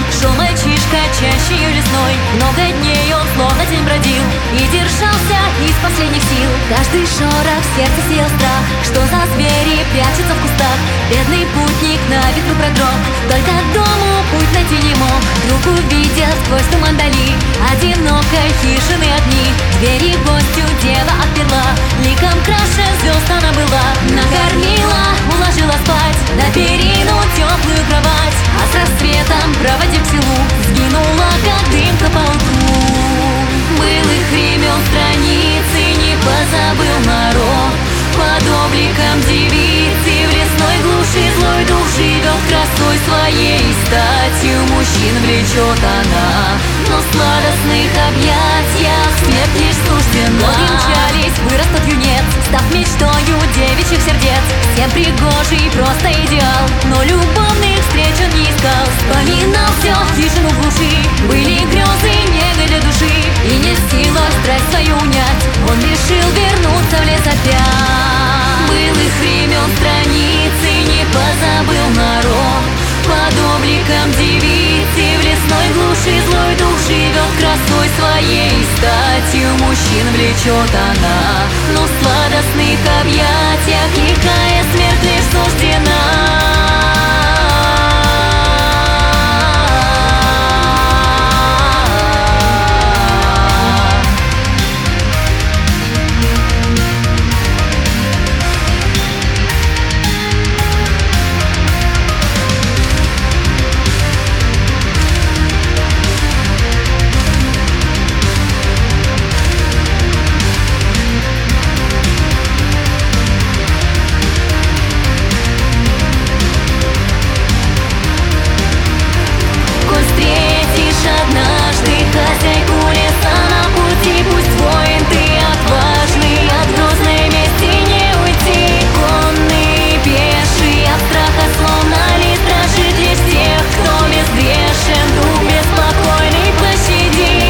Шел мальчишка чаще ее лесной, много дней он словно тень бродил и держался из последних сил. Каждый шорох в сердце сеял страх, что за звери прячутся в кустах. Бедный путник на ветру продрог, только дому путь найти не мог. Вдруг увидел сквозь туман дали одинокой хижины огни. Двери гостю дева отперла, ликом краше звезд она была. Накормила, уложила спать на перину теплую кровать, а с рассветом, проводив к селу, сгинула, как дымка по утру. Былых времен страницы не позабыл народ, под обликом девицы в лесной глуши злой дух живет. Красой своей статью мужчин влечет она, но в сладостных объятиях смерть лишь суждена. Ноги мчались, вырастут юнец, став мечтою девичьих сердец. Всем пригожий просто идеал, но любовных встреч он не искал. Вспоминал все хижину в глуши, были грезы нега для души, и не в силах страсть свою унять, он решил вернуться в лес опять. Былых времен страницы не позабыл народ, под обликом девицы в лесной глуши злой дух живет. Красой своей статью мужчин влечет она, но в сладостных объятиях ликая смерть лишь суждена. Хозяйку леса на пути, пусть воин ты отважный, от грозной мести не уйти. Конный, пеший, от страха словно лист дрожит лишь тех, кто безгрешен, дух беспокойный пощади.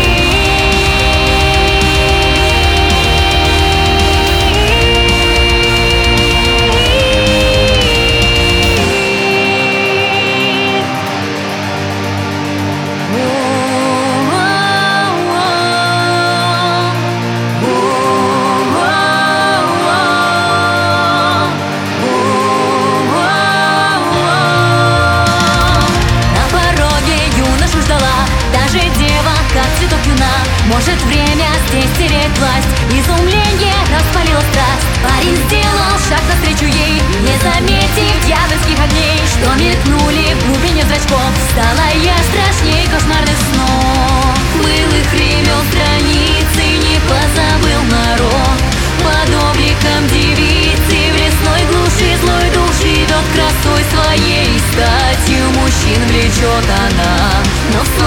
Может, время здесь терять власть, изумление распалило страсть. Парень сделал шаг навстречу ей, не заметив дьявольских огней, что мелькнули в глубине зрачков. Стала я страшней кошмарных снов. Былых времен страницы не позабыл народ, под обликом девицы в лесной глуши злой дух живет. Красой своей статью мужчин влечет она, но